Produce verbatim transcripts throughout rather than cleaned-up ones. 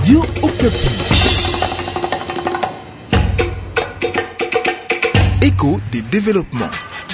Radio Okapi. Écho des développements.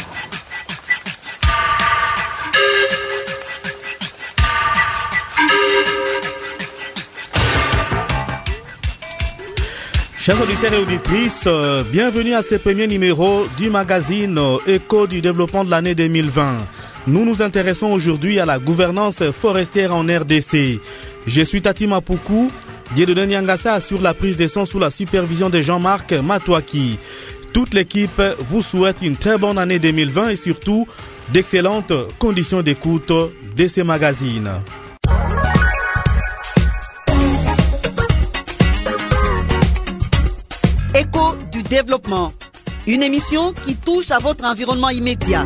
Chers auditeurs et auditrices, euh, bienvenue à ce premier numéro du magazine euh, Écho du développement de l'année deux mille vingt. Nous nous intéressons aujourd'hui à la gouvernance forestière en R D C. Je suis Tati Mapoukou, Dieudonné Nyangasa assure la prise des sons sous la supervision de Jean-Marc Matouaki. Toute l'équipe vous souhaite une très bonne année deux mille vingt et surtout d'excellentes conditions d'écoute de ces magazines. Écho du développement, une émission qui touche à votre environnement immédiat.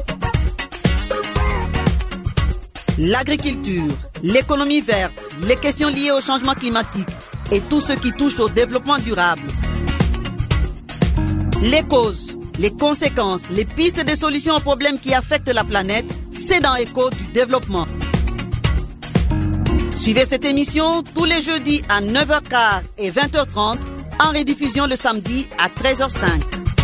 L'agriculture, l'économie verte, les questions liées au changement climatique et tout ce qui touche au développement durable. Les causes, les conséquences, les pistes de solutions aux problèmes qui affectent la planète, c'est dans Écho du développement. Suivez cette émission tous les jeudis à neuf heures quinze et vingt heures trente, en rediffusion le samedi à treize heures cinq.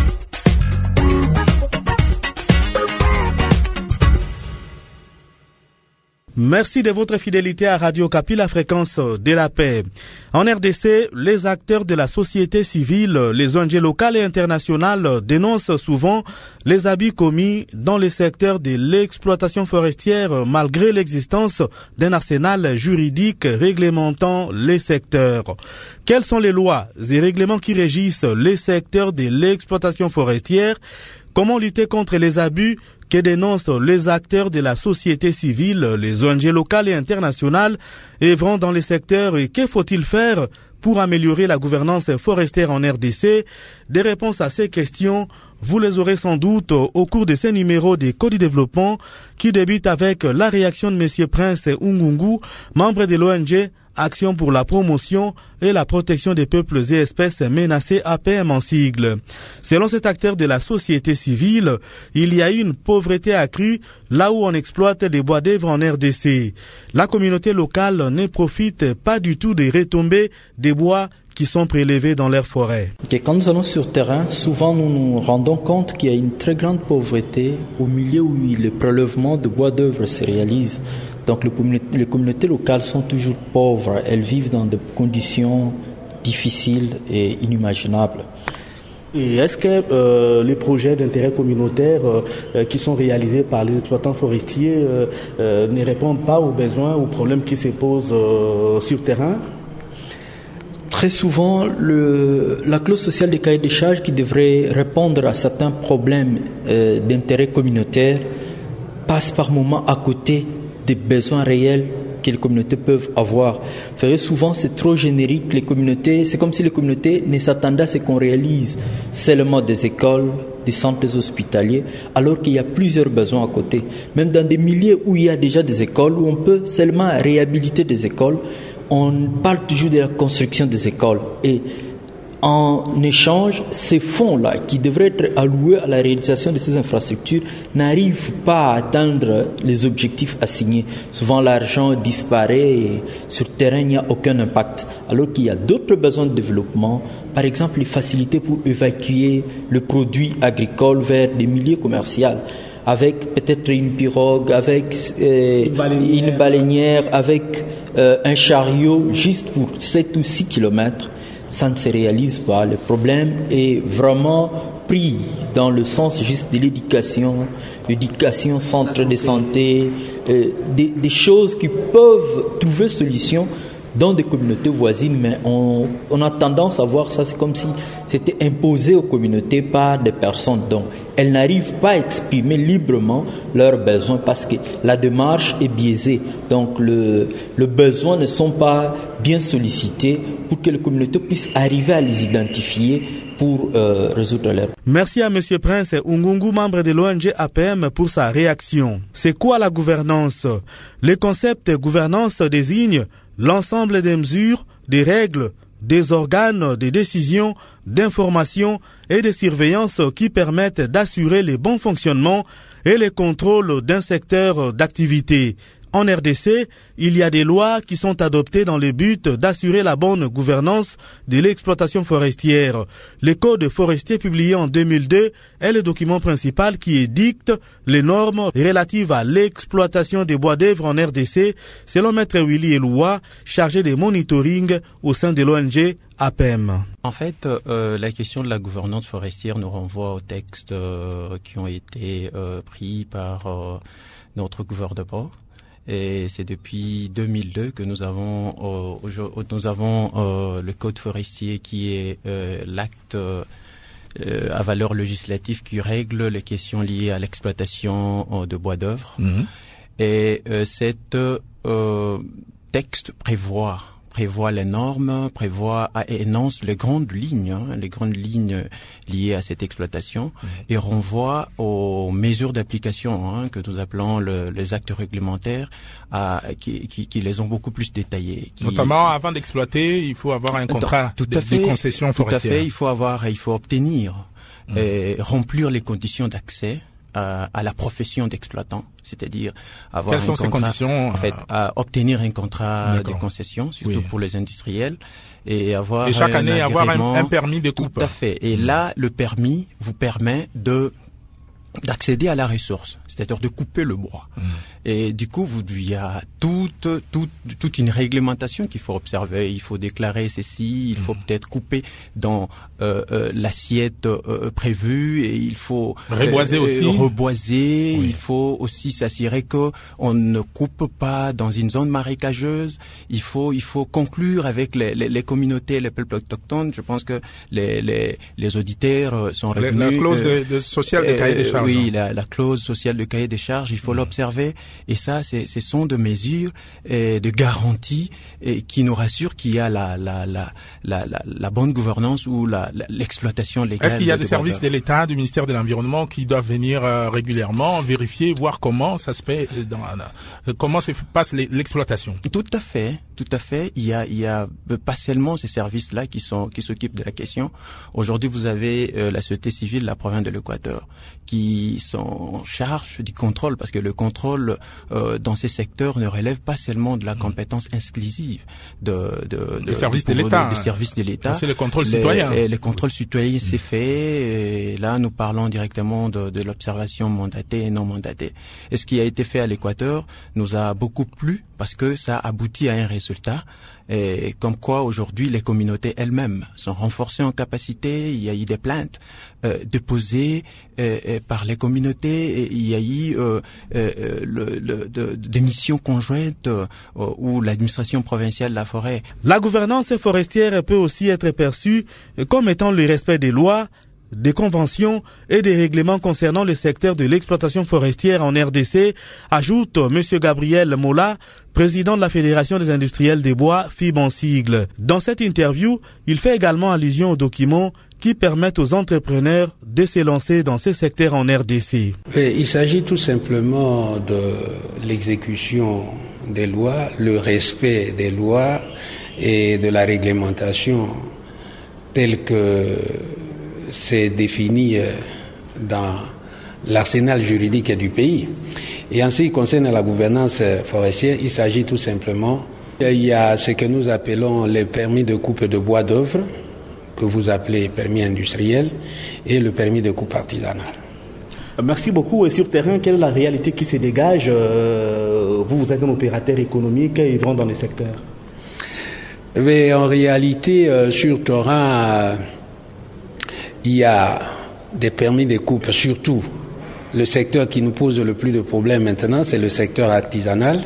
Merci de votre fidélité à Radio Okapi, la fréquence de la paix. En R D C, les acteurs de la société civile, les O N G locales et internationales dénoncent souvent les abus commis dans le secteur de l'exploitation forestière malgré l'existence d'un arsenal juridique réglementant les secteurs. Quelles sont les lois et règlements qui régissent les secteurs de l'exploitation forestière? Comment lutter contre les abus que dénoncent les acteurs de la société civile, les O N G locales et internationales œuvrant dans les secteurs et que faut-il faire pour améliorer la gouvernance forestière en R D C? Des réponses à ces questions, vous les aurez sans doute au cours de ces numéros des Codes du développement qui débutent avec la réaction de M. Prince Ungungu, membre de l'O N G Action pour la promotion et la protection des peuples et espèces menacés, A P M en sigle. Selon cet acteur de la société civile, il y a une pauvreté accrue là où on exploite des bois d'œuvre en R D C. La communauté locale ne profite pas du tout des retombées des bois qui sont prélevés dans leurs forêts. Et quand nous allons sur terrain, souvent nous nous rendons compte qu'il y a une très grande pauvreté au milieu où le prélèvement de bois d'œuvre se réalise. Donc les communautés locales sont toujours pauvres, elles vivent dans des conditions difficiles et inimaginables. Et est-ce que euh, les projets d'intérêt communautaire euh, qui sont réalisés par les exploitants forestiers euh, euh, ne répondent pas aux besoins, aux problèmes qui se posent euh, sur terrain ? Très souvent, le, la clause sociale des cahiers des charges qui devrait répondre à certains problèmes euh, d'intérêt communautaire passe par moments à côté des besoins réels que les communautés peuvent avoir. Vous savez, souvent c'est trop générique. Les communautés, c'est comme si les communautés ne s'attendaient à ce qu'on réalise seulement des écoles, des centres hospitaliers, alors qu'il y a plusieurs besoins à côté. Même dans des milieux où il y a déjà des écoles, où on peut seulement réhabiliter des écoles, on parle toujours de la construction des écoles. Et en échange, ces fonds-là, qui devraient être alloués à la réalisation de ces infrastructures, n'arrivent pas à atteindre les objectifs assignés. Souvent, l'argent disparaît et sur le terrain, il n'y a aucun impact. Alors qu'il y a d'autres besoins de développement, par exemple les facilités pour évacuer le produit agricole vers des milieux commerciaux, avec peut-être une pirogue, avec euh, une, baleinière. une baleinière, avec euh, un chariot, juste pour sept ou six kilomètres. Ça ne se réalise pas. Le problème est vraiment pris dans le sens juste de l'éducation, l'éducation, centre de santé, euh, des, des choses qui peuvent trouver solution dans des communautés voisines, mais on, on a tendance à voir ça, c'est comme si c'était imposé aux communautés par des personnes. Donc, elles n'arrivent pas à exprimer librement leurs besoins parce que la démarche est biaisée. Donc, le, le besoin ne sont pas bien sollicités pour que les communautés puissent arriver à les identifier pour euh, résoudre leurs. Merci à M. Prince Ungungu, membre de l'O N G A P M, pour sa réaction. C'est quoi la gouvernance? Le concept gouvernance désigne l'ensemble des mesures, des règles, des organes, des décisions, d'information et de surveillance qui permettent d'assurer le bon fonctionnement et le contrôle d'un secteur d'activité. En R D C, il y a des lois qui sont adoptées dans le but d'assurer la bonne gouvernance de l'exploitation forestière. Le Code forestier publié en deux mille deux est le document principal qui édicte les normes relatives à l'exploitation des bois d'œuvre en R D C, selon Maître Willy Eloua, chargé de monitoring au sein de l'O N G A P E M. En fait, euh, la question de la gouvernance forestière nous renvoie aux textes euh, qui ont été euh, pris par euh, notre gouvernement. Et c'est depuis deux mille deux que nous avons euh, nous avons euh, le code forestier qui est euh, l'acte euh, à valeur législative qui règle les questions liées à l'exploitation euh, de bois d'œuvre. Mmh. Et euh, cet euh, texte prévoit prévoit les normes, prévoit et énonce les grandes lignes, hein, les grandes lignes liées à cette exploitation, mmh. et renvoie aux mesures d'application hein, que nous appelons le, les actes réglementaires, à, qui, qui, qui les ont beaucoup plus détaillés. Qui, Notamment, avant d'exploiter, il faut avoir un contrat tout de, à fait, de concession forestière. Tout à fait, il faut avoir, il faut obtenir, mmh. et remplir les conditions d'accès à, à la profession d'exploitant. C'est-à-dire avoir Quelles un sont contrat, ces conditions, en fait, à obtenir un contrat de concession, surtout oui. pour les industriels, et avoir et chaque un année avoir un, un permis de coupe. Tout à fait. Et mmh. là, le permis vous permet de d'accéder à la ressource, c'est-à-dire de couper le bois. Mmh. Et du coup, vous, il y a toute, toute, toute une réglementation qu'il faut observer. Il faut déclarer ceci, il faut mmh. peut-être couper dans euh, euh, l'assiette euh, prévue, et il faut reboiser euh, aussi. Reboiser. Oui. Il faut aussi s'assurer que on ne coupe pas dans une zone marécageuse. Il faut, il faut conclure avec les, les, les communautés, les peuples autochtones. Je pense que les, les, les auditeurs sont revenus. La, la clause euh, de, de sociale de cahier des charges. Oui, la, la clause sociale de cahier des charges. Il faut mmh. l'observer. Et ça, c'est, ce sont de mesures et de garanties et qui nous rassurent qu'il y a la, la, la, la, la, la bonne gouvernance ou la, la, l'exploitation légale. Est-ce qu'il y a de des services de l'État, du ministère de l'Environnement qui doivent venir euh, régulièrement vérifier, voir comment ça se fait, dans, euh, comment se passe l'exploitation? Tout à fait, tout à fait. Il y a, il y a pas seulement ces services-là qui sont, qui s'occupent de la question. Aujourd'hui, vous avez euh, la société civile de la province de l'Équateur qui sont en charge du contrôle, parce que le contrôle euh, dans ces secteurs ne relève pas seulement de la compétence exclusive de, de, de des services de l'État. Des services de l'État. C'est le contrôle les, citoyen. Et le contrôle citoyen, c'est fait. Et là, nous parlons directement de, de l'observation mandatée et non mandatée. Et ce qui a été fait à l'Équateur nous a beaucoup plu parce que ça aboutit à un résultat. Et comme quoi aujourd'hui les communautés elles-mêmes sont renforcées en capacité. Il y a eu des plaintes euh, déposées euh, par les communautés. Et il y a eu euh, euh, le, le, de, des missions conjointes euh, où l'administration provinciale de la forêt. La gouvernance forestière peut aussi être perçue comme étant le respect des lois, des conventions et des règlements concernant le secteur de l'exploitation forestière en R D C, ajoute M. Gabriel Mola, président de la Fédération des industriels des bois, F I B en sigle. Dans cette interview, il fait également allusion aux documents qui permettent aux entrepreneurs de se lancer dans ces secteurs en R D C. Il s'agit tout simplement de l'exécution des lois, le respect des lois et de la réglementation telle que c'est défini dans l'arsenal juridique du pays. Et en ce qui concerne la gouvernance forestière, il s'agit tout simplement, il y a ce que nous appelons les permis de coupe de bois d'œuvre, que vous appelez permis industriel, et le permis de coupe artisanal. Merci beaucoup. Et sur terrain, quelle est la réalité qui se dégage? Vous, vous êtes un opérateur économique et dans les secteurs. Mais en réalité, sur terrain, il y a des permis de coupe, surtout le secteur qui nous pose le plus de problèmes maintenant, c'est le secteur artisanal.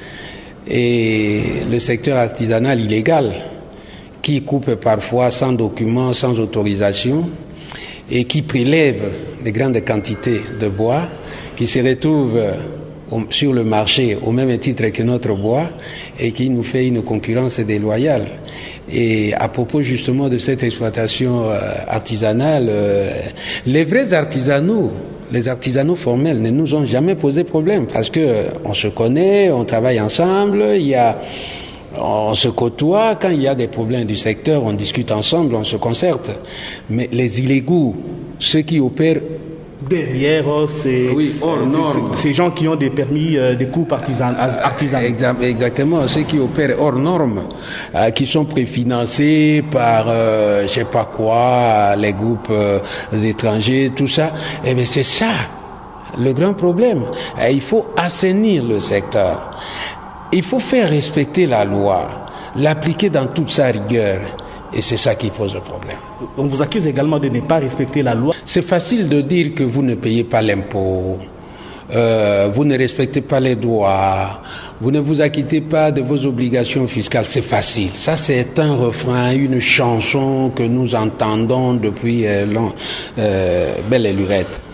Et le secteur artisanal illégal, qui coupe parfois sans document, sans autorisation, et qui prélève de grandes quantités de bois, qui se retrouvent sur le marché au même titre que notre bois, et qui nous fait une concurrence déloyale. Et à propos justement de cette exploitation euh, artisanale, euh, les vrais artisanaux, les artisanaux formels ne nous ont jamais posé problème parce que euh, on se connaît, on travaille ensemble, il y a, on se côtoie. Quand il y a des problèmes du secteur, on discute ensemble, on se concerte. Mais les illégaux, ceux qui opèrent derrière ces, oui, hors normes. Ces, ces gens qui ont des permis euh, de coupe artisan, artisanaux. Exactement, ceux qui opèrent hors normes, euh, qui sont préfinancés par, euh, je sais pas quoi, les groupes euh, étrangers, tout ça. Eh bien, c'est ça le grand problème. Et il faut assainir le secteur. Il faut faire respecter la loi, l'appliquer dans toute sa rigueur. Et c'est ça qui pose le problème. On vous accuse également de ne pas respecter la loi. C'est facile de dire que vous ne payez pas l'impôt, euh, vous ne respectez pas les droits, vous ne vous acquittez pas de vos obligations fiscales. C'est facile. Ça, c'est un refrain, une chanson que nous entendons depuis euh, long, euh, belle et lurette.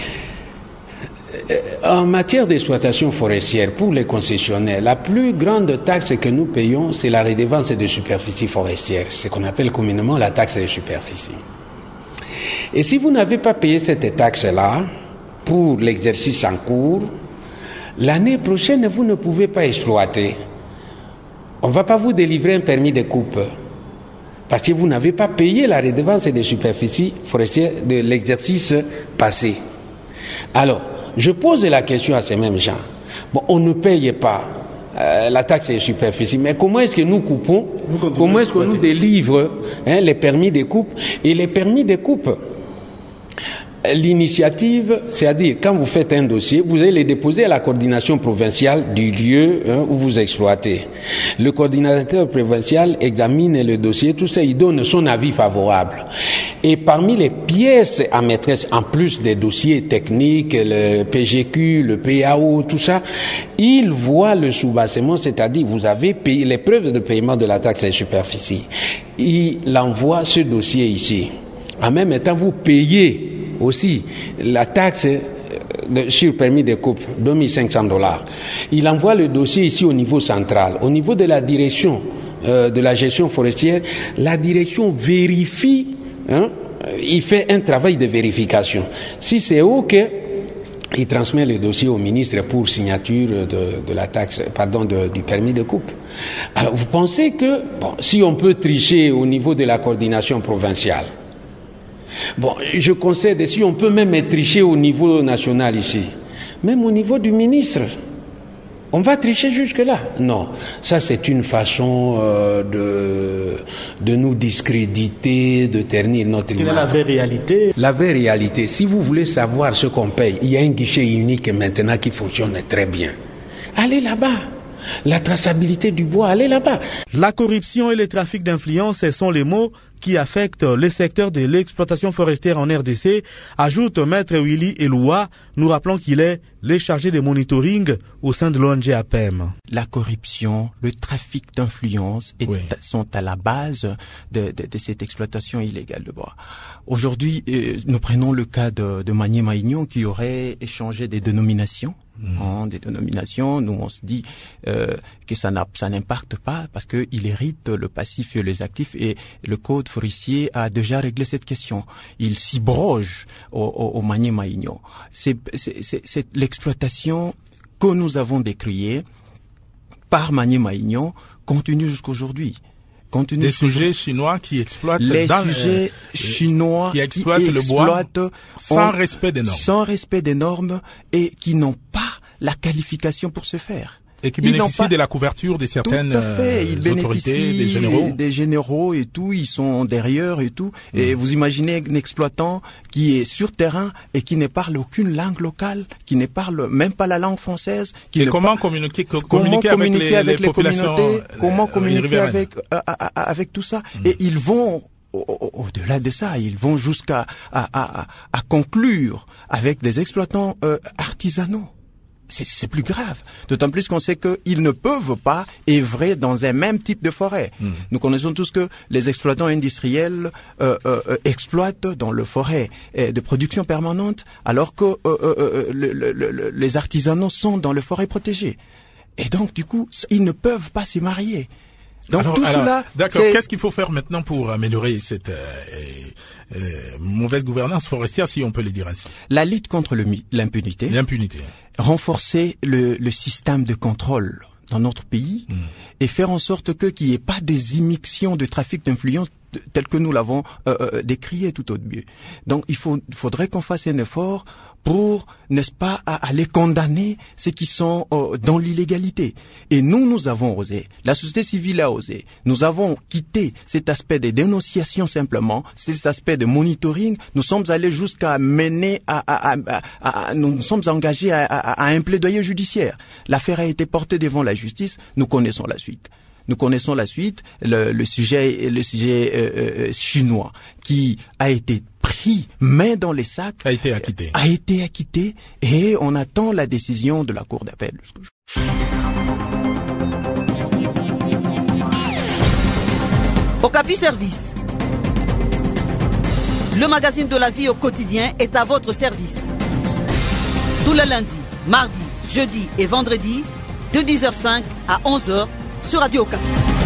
En matière d'exploitation forestière, pour les concessionnaires, la plus grande taxe que nous payons, c'est la redevance de superficie forestière, ce qu'on appelle communément la taxe de superficie. Et si vous n'avez pas payé cette taxe-là, pour l'exercice en cours, l'année prochaine, vous ne pouvez pas exploiter. On ne va pas vous délivrer un permis de coupe, parce que vous n'avez pas payé la redevance de superficie forestière de l'exercice passé. Alors, je pose la question à ces mêmes gens. Bon, on ne paye pas euh, la taxe de superficie, mais comment est-ce que nous coupons, comment est-ce que nous délivrons hein, les permis de coupe? Et les permis de coupe, l'initiative, c'est-à-dire quand vous faites un dossier, vous allez le déposer à la coordination provinciale du lieu hein, où vous exploitez. Le coordinateur provincial examine le dossier, tout ça, il donne son avis favorable. Et parmi les pièces à maîtresse, en plus des dossiers techniques, le P G Q, le P A O, tout ça, il voit le soubassement, c'est-à-dire vous avez payé les preuves de paiement de la taxe de superficie. Il envoie ce dossier ici. En même temps, vous payez aussi la taxe de, sur permis de coupe, deux mille cinq cents dollars. Il envoie le dossier ici au niveau central. Au niveau de la direction euh, de la gestion forestière, la direction vérifie, hein, il fait un travail de vérification. Si c'est OK, il transmet le dossier au ministre pour signature de, de la taxe, pardon, de, du permis de coupe. Alors, vous pensez que, bon, si on peut tricher au niveau de la coordination provinciale, bon, je concède, si on peut même tricher au niveau national ici, même au niveau du ministre, on va tricher jusque-là. Non, ça c'est une façon euh, de, de nous discréditer, de ternir notre image. Quelle est la vraie réalité? La vraie réalité, si vous voulez savoir ce qu'on paye, il y a un guichet unique maintenant qui fonctionne très bien. Allez là-bas. La traçabilité du bois, allez là-bas. La corruption et le trafic d'influence, ce sont les mots qui affectent le secteur de l'exploitation forestière en R D C, ajoute Maître Willy Eloua, nous rappelons qu'il est le chargé de monitoring au sein de l'O N G A P E M. La corruption, le trafic d'influence oui. sont à la base de, de, de cette exploitation illégale de bois. Aujourd'hui, euh, nous prenons le cas de, de Magny-Maïgnon qui aurait échangé des dénominations. Mmh. Hein, des dénominations, nous on se dit euh, que ça, n'a, ça n'impacte pas parce que il hérite le passif et les actifs et le code forestier a déjà réglé cette question. Il s'y broge au, au, au Magny-Maïgnon. C'est, c'est, c'est, c'est l'exploitation que nous avons décriée par Magny-Maïgnon continue jusqu'aujourd'hui. Des sujets chinois qui exploitent les dans sujets le, chinois qui exploitent qui le bois sans en, respect des normes, sans respect des normes et qui n'ont pas la qualification pour ce faire. Et qui bénéficient pas... de la couverture de certaines tout à fait. Ils autorités, des généraux. Des généraux et tout, ils sont derrière et tout. Mmh. Et vous imaginez un exploitant qui est sur terrain et qui ne parle aucune langue locale, qui ne parle même pas la langue française. Qui et ne comment par... communiquer, co- comment communiquer, communiquer avec, les, avec les les populations communautés, euh, comment communiquer euh, avec, euh, avec tout ça. Mmh. Et ils vont au-delà de ça, ils vont jusqu'à à, à, à conclure avec des exploitants euh, artisanaux. C'est, c'est plus grave. D'autant plus qu'on sait qu'ils ne peuvent pas œuvrer dans un même type de forêt. Mmh. Nous connaissons tous que les exploitants industriels euh, euh, exploitent dans le forêt euh, de production permanente, alors que euh, euh, le, le, le, les artisanaux sont dans le forêt protégée. Et donc, du coup, ils ne peuvent pas se marier. Donc alors, tout alors, cela. D'accord. C'est... Qu'est-ce qu'il faut faire maintenant pour améliorer cette euh, euh, mauvaise gouvernance forestière, si on peut le dire ainsi? La lutte contre le, l'impunité. L'impunité. Renforcer le, le système de contrôle dans notre pays mmh. et faire en sorte que qu'il n'y ait pas des immixtions de trafic d'influence tel que nous l'avons euh, euh, décrié tout au début. Donc il faut, faudrait qu'on fasse un effort pour, n'est-ce pas, à, à les condamner, ceux qui sont euh, dans l'illégalité. Et nous, nous avons osé. La société civile a osé. Nous avons quitté cet aspect de dénonciation simplement, cet aspect de monitoring. Nous sommes allés jusqu'à mener à, à, à, à, à nous nous sommes engagés à, à, à un plaidoyer judiciaire. L'affaire a été portée devant la justice. Nous connaissons la suite. Nous connaissons la suite, le, le sujet, le sujet euh, euh, chinois qui a été pris main dans les sacs, a été acquitté, a été acquitté, et on attend la décision de la cour d'appel. Okapi Service. Le magazine de la vie au quotidien est à votre service. Tous les lundis, mardis, jeudis et vendredis, de dix heures cinq à onze heures, sur Radio Okapi.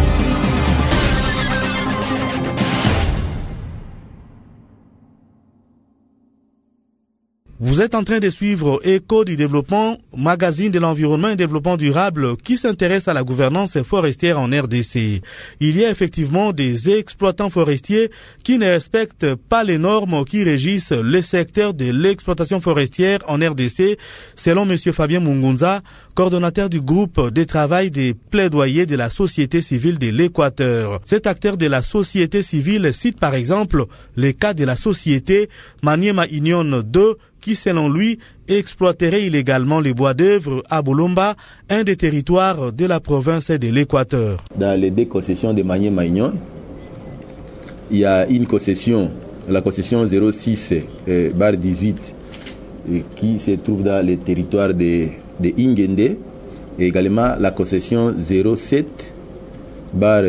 Vous êtes en train de suivre Écho du développement, magazine de l'environnement et développement durable qui s'intéresse à la gouvernance forestière en R D C. Il y a effectivement des exploitants forestiers qui ne respectent pas les normes qui régissent le secteur de l'exploitation forestière en R D C, selon M. Fabien Mungunza, coordonnateur du groupe de travail des plaidoyers de la société civile de l'Équateur. Cet acteur de la société civile cite par exemple le cas de la société Maniema Union deux, qui, selon lui, exploiterait illégalement les bois d'œuvre à Bolomba, un des territoires de la province de l'Équateur. Dans les deux concessions de Maniema Union, il y a une concession, la concession zéro six barre dix-huit, qui se trouve dans le territoire de, de Ingende, et également la concession zéro sept barre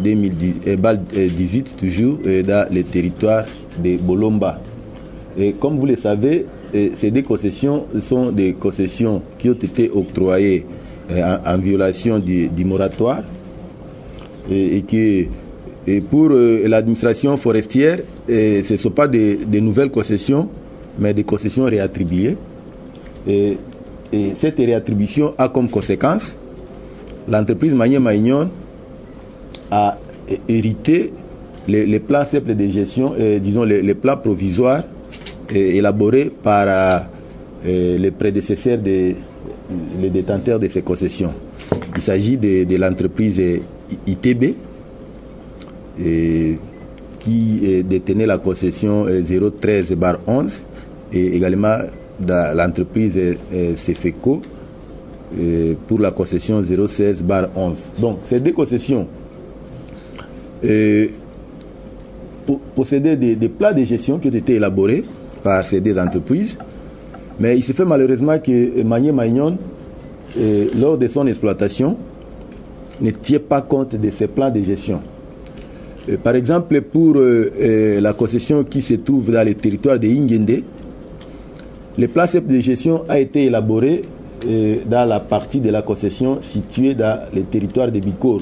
dix-huit, toujours dans le territoire de Bolomba. Et comme vous le savez, ces deux concessions sont des concessions qui ont été octroyées en, en violation du, du moratoire, et, et qui, et pour euh, l'administration forestière, et ce ne sont pas des, des nouvelles concessions, mais des concessions réattribuées. Et, et cette réattribution a comme conséquence, l'entreprise Maniema Union a hérité les, les plans simples de gestion, et, disons les, les plans provisoires élaborés par euh, les prédécesseurs des les détenteurs de ces concessions. Il s'agit de, de l'entreprise I T B et, qui euh, détenait la concession euh, zéro treize barre onze, et également de l'entreprise euh, Cefeco euh, pour la concession zéro seize barre onze. Donc ces deux concessions euh, possédaient des, des plans de gestion qui ont été élaborés par ces deux entreprises, mais il se fait malheureusement que Maniema Union, euh, lors de son exploitation, ne tient pas compte de ces plans de gestion. Euh, par exemple, pour euh, euh, la concession qui se trouve dans le territoire de Ingende, le plan de gestion a été élaboré euh, dans la partie de la concession située dans le territoire de Bikoro.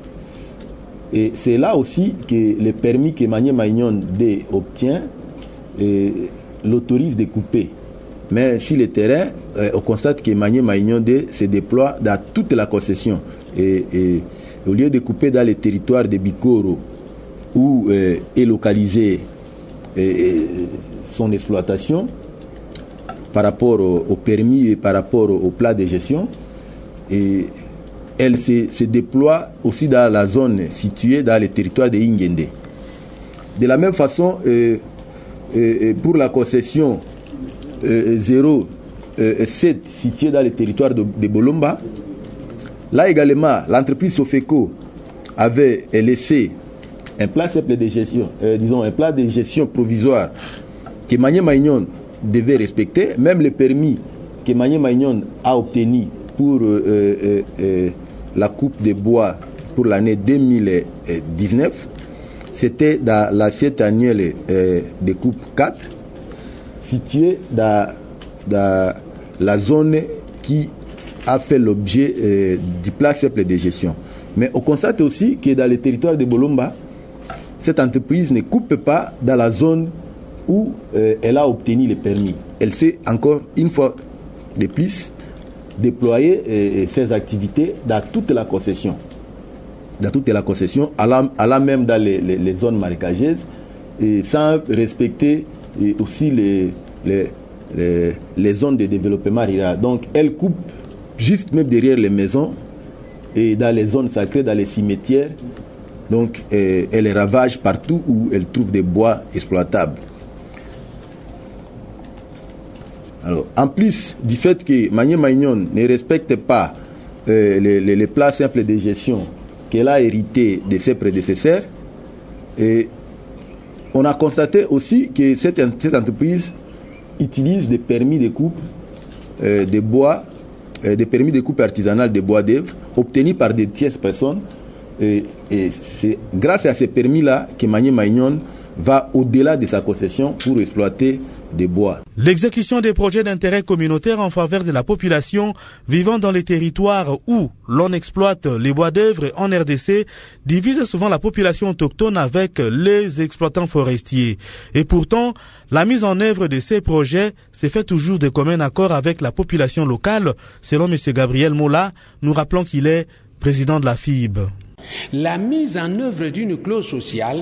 Et c'est là aussi que le permis que Maniema Union D obtient et l'autorise de couper. Mais si le terrain, euh, on constate que Maniema Union D se déploie dans toute la concession. Et, et au lieu de couper dans le territoire de Bikoro, où euh, est localisée euh, son exploitation, par rapport au, au permis et par rapport au, au plan de gestion, et elle se, se déploie aussi dans la zone située dans le territoire de Ingende. De la même façon, euh, Et pour la concession euh, zéro sept située dans le territoire de, de Bolomba, là également l'entreprise Sofeco avait laissé un plan simple de gestion, euh, disons un plan de gestion provisoire que Maniema Union devait respecter, même le permis que Maniema Union a obtenu pour euh, euh, euh, la coupe de bois pour l'année deux mille dix-neuf. C'était dans l'assiette annuelle euh, de coupe quatre, située dans, dans la zone qui a fait l'objet euh, du plan simple de gestion. Mais on constate aussi que dans le territoire de Bolomba, cette entreprise ne coupe pas dans la zone où euh, elle a obtenu le permis. Elle s'est encore une fois de plus déployer euh, ses activités dans toute la concession. dans toute la concession, allant, allant même dans les, les, les zones marécageuses, et sans respecter et aussi les, les, les, les zones de développement rural. Donc elle coupe juste même derrière les maisons et dans les zones sacrées, dans les cimetières. Donc euh, elle les ravage partout où elle trouve des bois exploitables. Alors, en plus du fait que Magné Maignon ne respecte pas euh, les, les, les plans simples de gestion qu'elle a hérité de ses prédécesseurs, et on a constaté aussi que cette, cette entreprise utilise des permis de coupe euh, de bois, euh, des permis de coupe artisanale de bois d'œuvre obtenus par des tierces personnes. Et, et c'est grâce à ces permis-là que Magné Maignon va au-delà de sa concession pour exploiter des bois. L'exécution des projets d'intérêt communautaire en faveur de la population vivant dans les territoires où l'on exploite les bois d'œuvre en R D C divise souvent la population autochtone avec les exploitants forestiers. Et pourtant, la mise en œuvre de ces projets s'est fait toujours de commun accord avec la population locale, selon M. Gabriel Mola, nous rappelons qu'il est président de la F I B. La mise en œuvre d'une clause sociale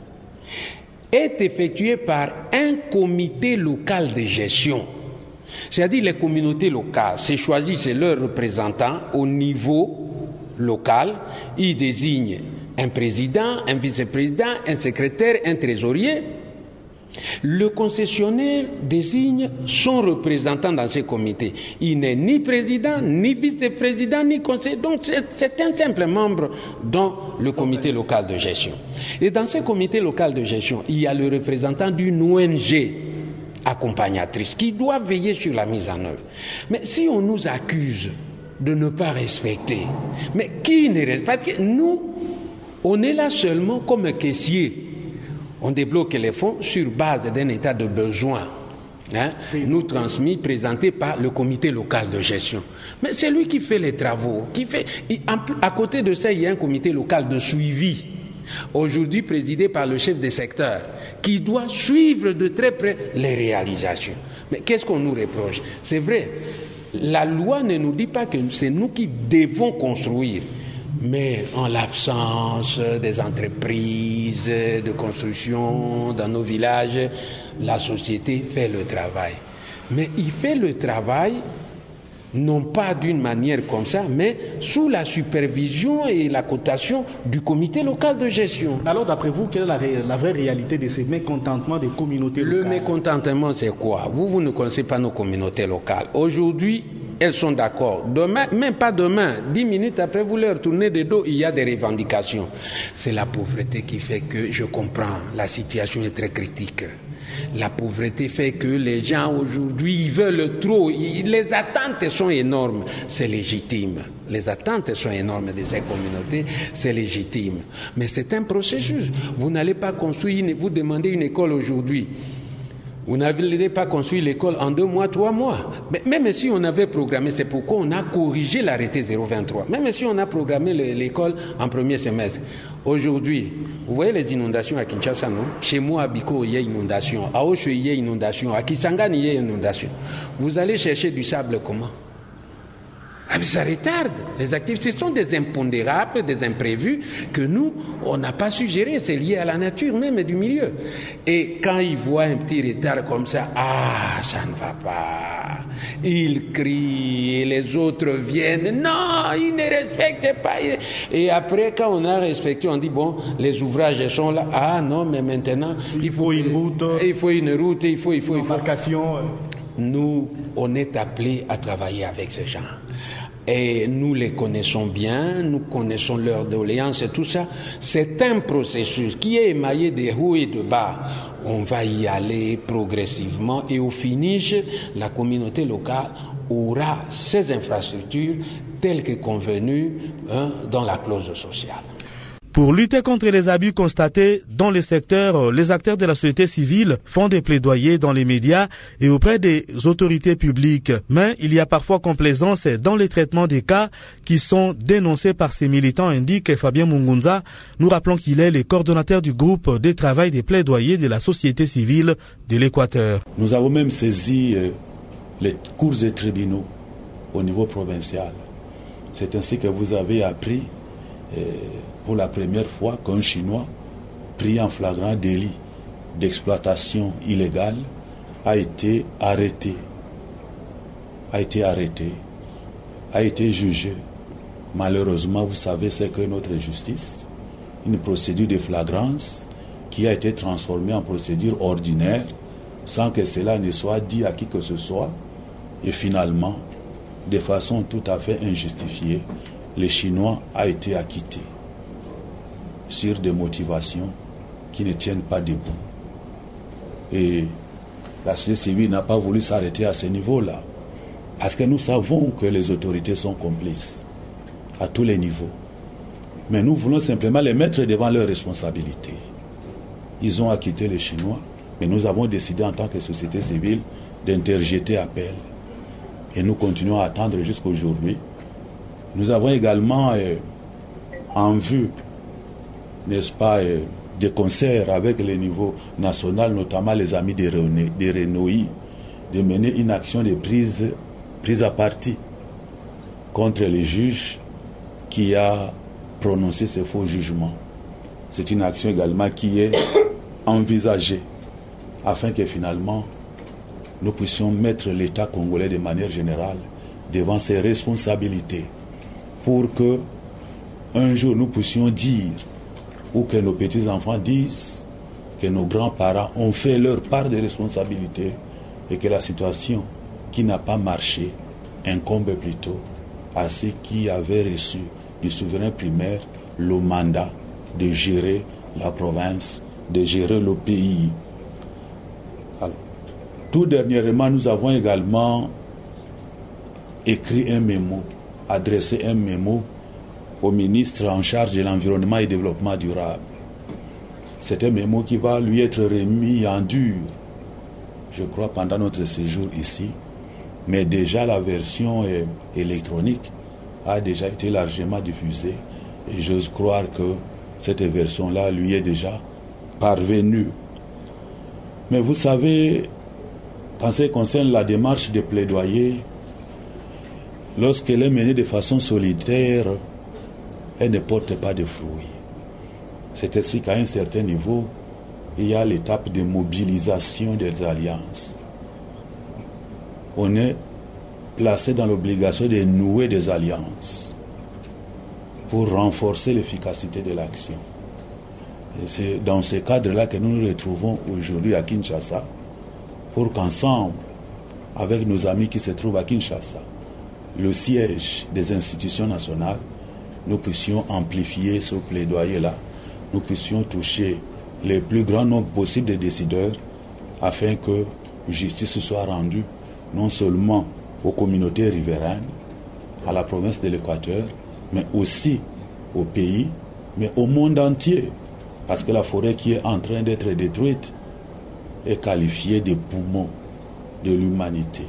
est effectuée par un comité local de gestion. C'est-à-dire les communautés locales, c'est choisissent leurs représentants au niveau local, ils désignent un président, un vice-président, un secrétaire, un trésorier. Le concessionnaire désigne son représentant dans ces comités. Il n'est ni président, ni vice-président, ni conseiller. Donc c'est, c'est un simple membre dans le comité local de gestion. Et dans ce comité local de gestion, il y a le représentant d'une O N G accompagnatrice qui doit veiller sur la mise en œuvre. Mais si on nous accuse de ne pas respecter, mais qui ne respecte? Parce que nous, on est là seulement comme caissier. On débloque les fonds sur base d'un état de besoin, hein, nous transmis, présenté par le comité local de gestion. Mais c'est lui qui fait les travaux, qui fait. À côté de ça, il y a un comité local de suivi, aujourd'hui présidé par le chef des secteurs, qui doit suivre de très près les réalisations. Mais qu'est-ce qu'on nous reproche? C'est vrai, la loi ne nous dit pas que c'est nous qui devons construire. Mais en l'absence des entreprises de construction dans nos villages, la société fait le travail. Mais il fait le travail, non pas d'une manière comme ça, mais sous la supervision et la cotation du comité local de gestion. Alors d'après vous, quelle est la, ré- la vraie réalité de ces mécontentements des communautés locales? Le mécontentement, c'est quoi? Vous, vous ne connaissez pas nos communautés locales. Aujourd'hui, elles sont d'accord. Demain, même pas demain, dix minutes après, vous leur tournez des dos, il y a des revendications. C'est la pauvreté qui fait que, je comprends, la situation est très critique. La pauvreté fait que les gens aujourd'hui, ils veulent trop. Les attentes sont énormes. C'est légitime. Les attentes sont énormes de ces communautés. C'est légitime. Mais c'est un processus. Vous n'allez pas construire, vous demandez une école aujourd'hui. Vous n'avez pas construit l'école en deux mois, trois mois. Mais même si on avait programmé, c'est pourquoi on a corrigé l'arrêté zéro vingt-trois. Même si on a programmé l'école en premier semestre. Aujourd'hui, vous voyez les inondations à Kinshasa, non? Chez moi, à Biko, il y a inondation. À Osho, il y a inondation. À Kisangani, il y a inondation. Vous allez chercher du sable comment? Ah, mais ça retarde les activités. Ce sont des impondérables, des imprévus que nous, on n'a pas su gérer. C'est lié à la nature même du milieu. Et quand ils voient un petit retard comme ça, ah, ça ne va pas. Ils crient et les autres viennent. Non, ils ne respectent pas. Et après, quand on a respecté, on dit, bon, les ouvrages sont là. Ah non, mais maintenant, il, il faut, faut une route. Il faut une route, il faut... Il faut, une embarcation. Nous, on est appelés à travailler avec ces gens. Et nous les connaissons bien, nous connaissons leurs doléances et tout ça. C'est un processus qui est émaillé de hauts et de bas. On va y aller progressivement et au finish, la communauté locale aura ses infrastructures telles que convenues hein, dans la clause sociale. Pour lutter contre les abus constatés dans les secteurs, les acteurs de la société civile font des plaidoyers dans les médias et auprès des autorités publiques. Mais il y a parfois complaisance dans les traitements des cas qui sont dénoncés par ces militants, indique Fabien Mungunza. Nous rappelons qu'il est le coordonnateur du groupe de travail des plaidoyers de la société civile de l'Équateur. Nous avons même saisi euh, les cours et tribunaux au niveau provincial. C'est ainsi que vous avez appris euh, pour la première fois qu'un Chinois pris en flagrant délit d'exploitation illégale a été arrêté, a été arrêté, a été jugé. Malheureusement, vous savez, c'est que notre justice, une procédure de flagrance qui a été transformée en procédure ordinaire sans que cela ne soit dit à qui que ce soit, et finalement, de façon tout à fait injustifiée, le Chinois a été acquitté sur des motivations qui ne tiennent pas debout. Et la société civile n'a pas voulu s'arrêter à ce niveau-là, parce que nous savons que les autorités sont complices à tous les niveaux. Mais nous voulons simplement les mettre devant leurs responsabilités. Ils ont acquitté les Chinois, mais nous avons décidé en tant que société civile d'interjeter appel. Et nous continuons à attendre jusqu'à aujourd'hui. Nous avons également euh, en vue, n'est-ce pas, euh, des concerts avec les niveaux nationaux, notamment les amis des Renoi, de mener une action de prise, prise à partie contre les juges qui a prononcé ces faux jugements. C'est une action également qui est envisagée afin que finalement nous puissions mettre l'État congolais de manière générale devant ses responsabilités pour que un jour nous puissions dire, ou que nos petits-enfants disent, que nos grands-parents ont fait leur part de responsabilité et que la situation qui n'a pas marché incombe plutôt à ceux qui avaient reçu du souverain primaire le mandat de gérer la province, de gérer le pays. Alors, tout dernièrement, nous avons également écrit un mémo, adressé un mémo au ministre en charge de l'environnement et du développement durable. C'est un mémo qui va lui être remis en dur, je crois, pendant notre séjour ici. Mais déjà la version euh, électronique a déjà été largement diffusée et j'ose croire que cette version-là lui est déjà parvenue. Mais vous savez, en ce qui concerne la démarche de plaidoyer, lorsqu'elle est menée de façon solitaire, elle ne porte pas de fruits. C'est ainsi qu'à un certain niveau, il y a l'étape de mobilisation des alliances. On est placé dans l'obligation de nouer des alliances pour renforcer l'efficacité de l'action. Et c'est dans ce cadre-là que nous nous retrouvons aujourd'hui à Kinshasa pour qu'ensemble, avec nos amis qui se trouvent à Kinshasa, le siège des institutions nationales, nous puissions amplifier ce plaidoyer-là, nous puissions toucher le plus grand nombre possible de décideurs afin que justice soit rendue non seulement aux communautés riveraines, à la province de l'Équateur, mais aussi au pays, mais au monde entier. Parce que la forêt qui est en train d'être détruite est qualifiée de poumon de l'humanité,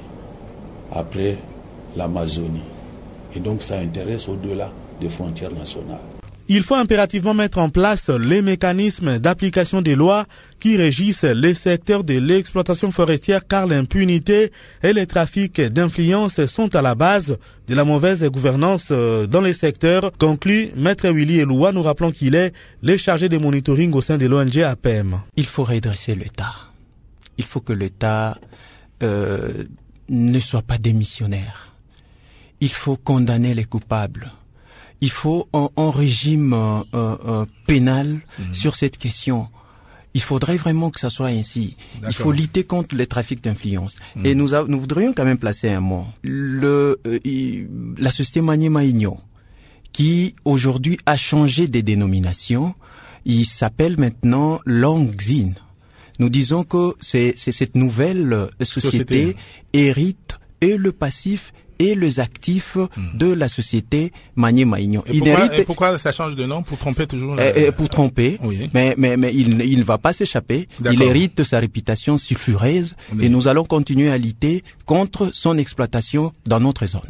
après l'Amazonie. Et donc ça intéresse au-delà des frontières nationales. Il faut impérativement mettre en place les mécanismes d'application des lois qui régissent les secteurs de l'exploitation forestière, car l'impunité et les trafics d'influence sont à la base de la mauvaise gouvernance dans les secteurs, conclut Maître Willy Eloua. Nous rappelons qu'il est le chargé de monitoring au sein de l'O N G A P E M. Il faut redresser l'État. Il faut que l'État euh, ne soit pas démissionnaire. Il faut condamner les coupables. Il faut un, un régime euh, euh, pénal mmh. sur cette question. Il faudrait vraiment que ça soit ainsi. D'accord. Il faut lutter contre les trafics d'influence. Mmh. Et nous, a, nous voudrions quand même placer un mot. Le, euh, il, la société Maniema-Igno, qui aujourd'hui a changé de dénomination, il s'appelle maintenant Longzin. Nous disons que c'est, c'est cette nouvelle société, société hérite et le passif et les actifs mmh. de la société Maniema-Igno. Et, et pourquoi ça change de nom? Pour tromper toujours la... et, et Pour tromper, oui. mais, mais, mais il, il ne va pas s'échapper. D'accord. Il hérite sa réputation sulfureuse oui. et nous allons continuer à lutter contre son exploitation dans notre zone.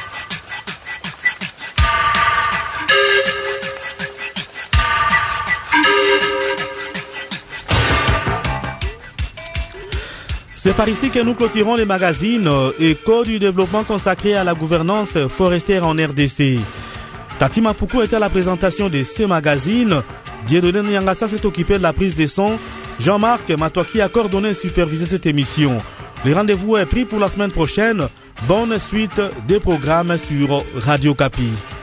C'est par ici que nous clôturons les magazines Écho du développement consacrés à la gouvernance forestière en R D C. Tati Mapoukou était à la présentation de ces magazines. Dieudonné Nyangassa s'est occupé de la prise des sons. Jean-Marc Matoaki a coordonné et supervisé cette émission. Le rendez-vous est pris pour la semaine prochaine. Bonne suite des programmes sur Radio Kapi.